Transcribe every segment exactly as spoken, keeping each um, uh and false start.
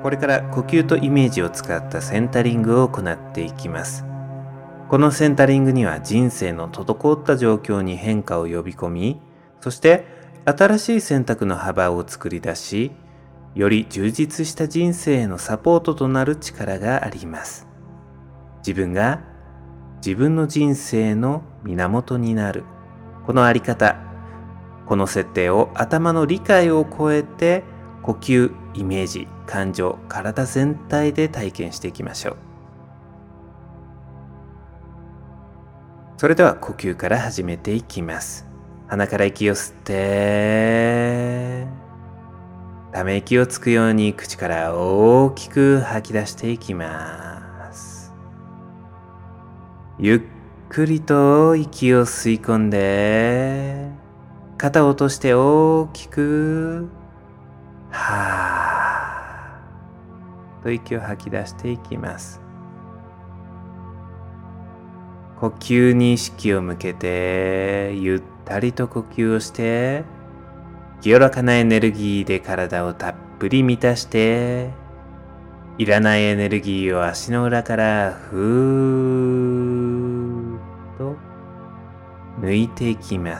これから呼吸とイメージを使ったセンタリングを行っていきます。このセンタリングには人生の滞った状況に変化を呼び込み、そして新しい選択の幅を作り出し、より充実した人生へのサポートとなる力があります。自分が自分の人生の源になる。このあり方、この設定を頭の理解を超えて呼吸、イメージ、感情、体全体で体験していきましょう。それでは呼吸から始めていきます。鼻から息を吸って、ため息をつくように口から大きく吐き出していきます。ゆっくりと息を吸い込んで、肩を落として大きくはーと息を吐き出していきます。呼吸に意識を向けてゆったりと呼吸をして、清らかなエネルギーで体をたっぷり満たして、いらないエネルギーを足の裏からふーっと抜いていきます。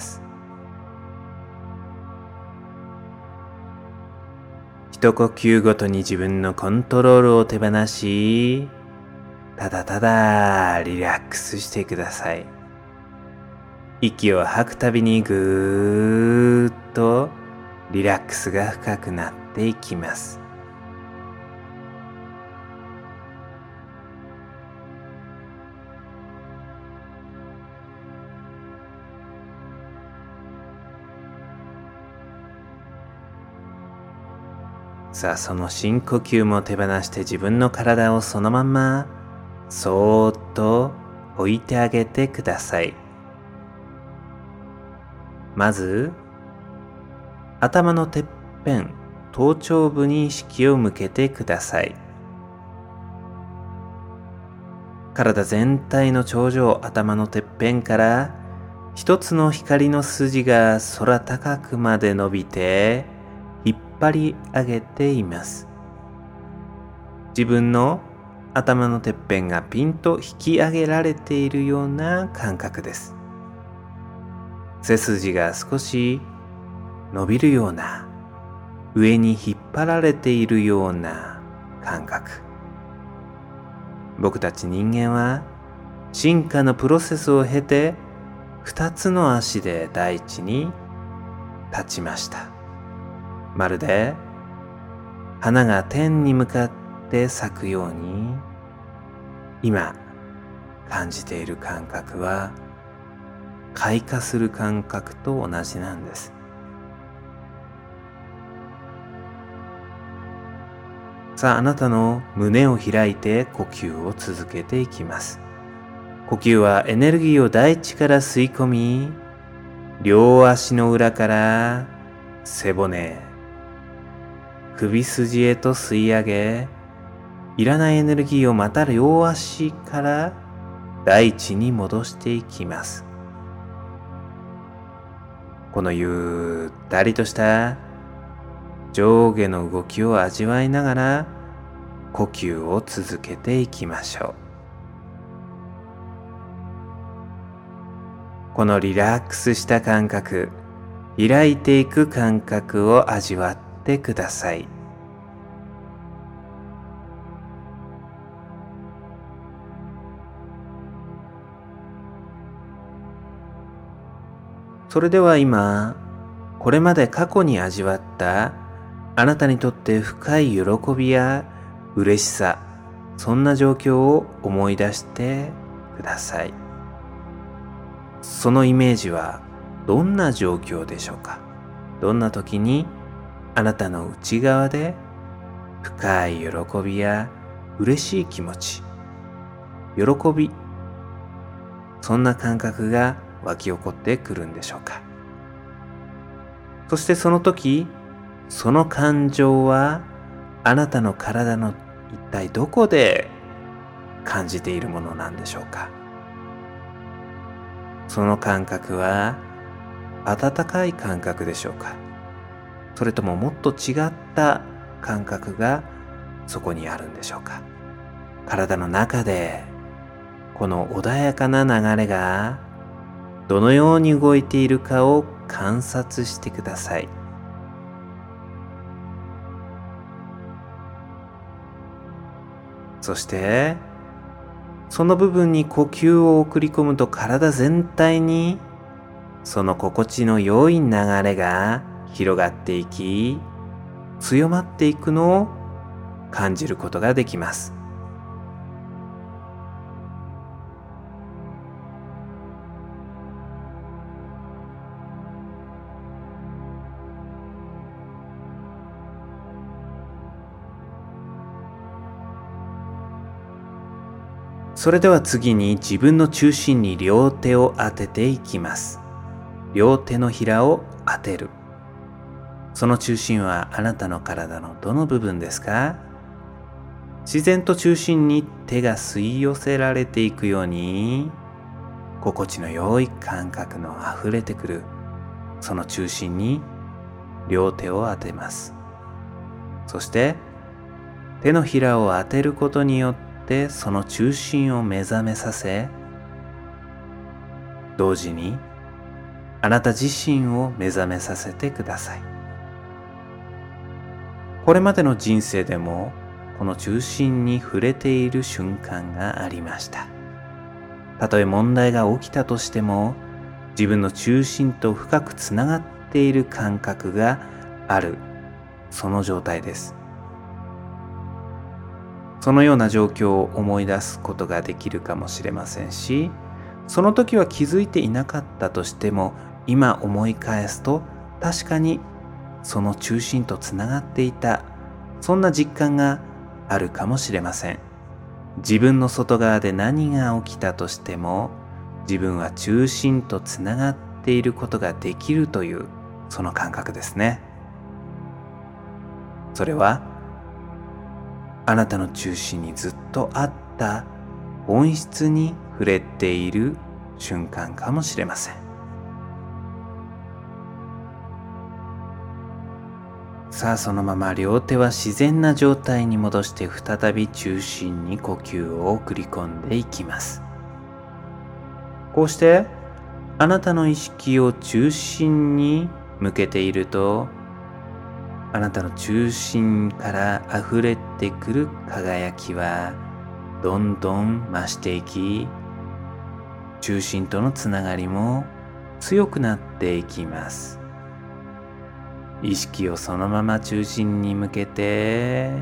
一呼吸ごとに自分のコントロールを手放し、ただただリラックスしてください。息を吐くたびにぐーっとリラックスが深くなっていきます。さあ、その深呼吸も手放して自分の体をそのままそーっと置いてあげてください。まず、頭のてっぺん、頭頂部に意識を向けてください。体全体の頂上、頭のてっぺんから一つの光の筋が空高くまで伸びて引っ張り上げています。自分の頭のてっぺんがピンと引き上げられているような感覚です。背筋が少し伸びるような、上に引っ張られているような感覚。僕たち人間は進化のプロセスを経て二つの足で大地に立ちました。まるで花が天に向かって咲くように、今感じている感覚は開花する感覚と同じなんです。さあ、あなたの胸を開いて呼吸を続けていきます。呼吸はエネルギーを大地から吸い込み、両足の裏から背骨、首筋へと吸い上げ、いらないエネルギーをまた両足から大地に戻していきます。このゆったりとした上下の動きを味わいながら呼吸を続けていきましょう。このリラックスした感覚、開いていく感覚を味わってください。それでは今、これまで過去に味わったあなたにとって深い喜びや嬉しさ、そんな状況を思い出してください。そのイメージはどんな状況でしょうか？どんな時にあなたの内側で深い喜びや嬉しい気持ち、喜び、そんな感覚が湧き起こってくるんでしょうか？そしてその時、その感情はあなたの体の一体どこで感じているものなんでしょうか？その感覚は温かい感覚でしょうか？それとももっと違った感覚がそこにあるんでしょうか。体の中でこの穏やかな流れがどのように動いているかを観察してください。そしてその部分に呼吸を送り込むと、体全体にその心地の良い流れが広がっていき、強まっていくのを感じることができます。それでは次に自分の中心に両手を当てていきます。両手のひらを当てる。その中心はあなたの体のどの部分ですか？自然と中心に手が吸い寄せられていくように、心地の良い感覚のあふれてくるその中心に両手を当てます。そして手のひらを当てることによってその中心を目覚めさせ、同時にあなた自身を目覚めさせてください。これまでの人生でもこの中心に触れている瞬間がありました。たとえ問題が起きたとしても、自分の中心と深くつながっている感覚がある、その状態です。そのような状況を思い出すことができるかもしれませんし、その時は気づいていなかったとしても、今思い返すと確かにその中心とつながっていた、そんな実感があるかもしれません。自分の外側で何が起きたとしても、自分は中心とつながっていることができるという、その感覚ですね。それはあなたの中心にずっとあった本質に触れている瞬間かもしれません。さあ、そのまま両手は自然な状態に戻して、再び中心に呼吸を送り込んでいきます。こうしてあなたの意識を中心に向けていると、あなたの中心から溢れてくる輝きはどんどん増していき、中心とのつながりも強くなっていきます。意識をそのまま中心に向けて、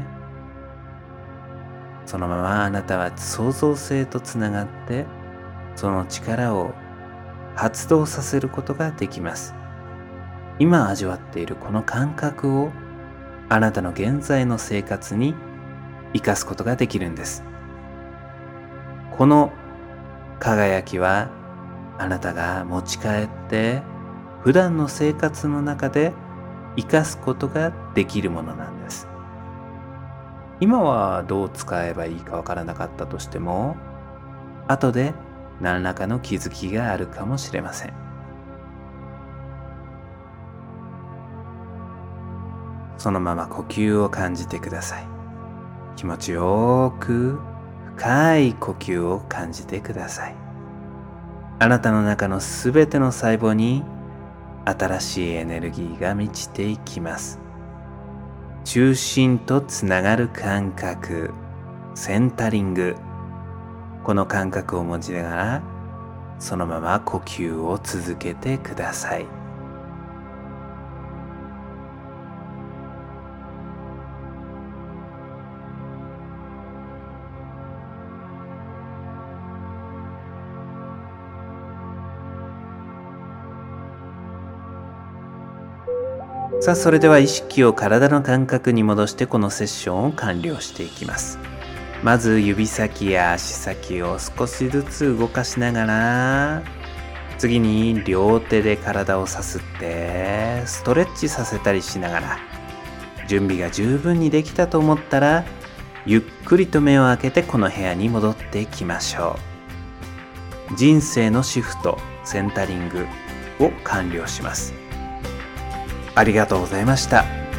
そのままあなたは創造性とつながって、その力を発動させることができます。今味わっているこの感覚をあなたの現在の生活に生かすことができるんです。この輝きはあなたが持ち帰って普段の生活の中で生かすことができるものなんです。今はどう使えばいいかわからなかったとしても、後で何らかの気づきがあるかもしれません。そのまま呼吸を感じてください。気持ちよく深い呼吸を感じてください。あなたの中のすべての細胞に新しいエネルギーが満ちていきます。中心とつながる感覚、センタリング。この感覚を持ちながら、そのまま呼吸を続けてください。さあ、それでは意識を体の感覚に戻して、このセッションを完了していきます。まず指先や足先を少しずつ動かしながら、次に両手で体をさすってストレッチさせたりしながら、準備が十分にできたと思ったら、ゆっくりと目を開けてこの部屋に戻っていきましょう。人生のシフト、センタリングを完了します。ありがとうございました。